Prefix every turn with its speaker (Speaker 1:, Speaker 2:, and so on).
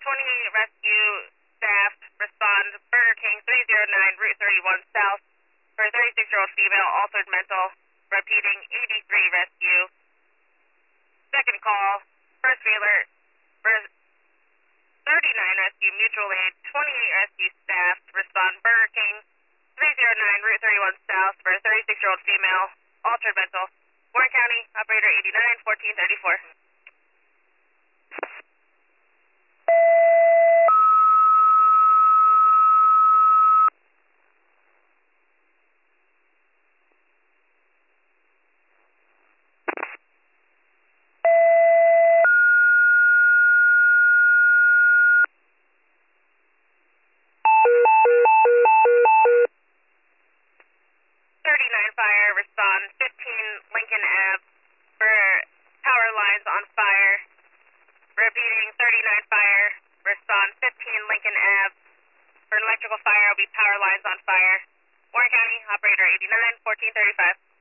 Speaker 1: 28 rescue staff respond Burger King 309 Route 31 South for 36-year-old female altered mental. Repeating 83 rescue. Second call, first wheeler, 39 rescue mutual aid, 28 rescue staff respond Burger King 309 Route 31 South for 36-year-old female altered mental. Warren County, operator 89 1434. 39 fire, respond 15 Lincoln Ave for power lines on fire. Repeating 39 fire, respond 15 Lincoln Ave for an electrical fire. Will be power lines on fire. Warren County, operator 89 1435.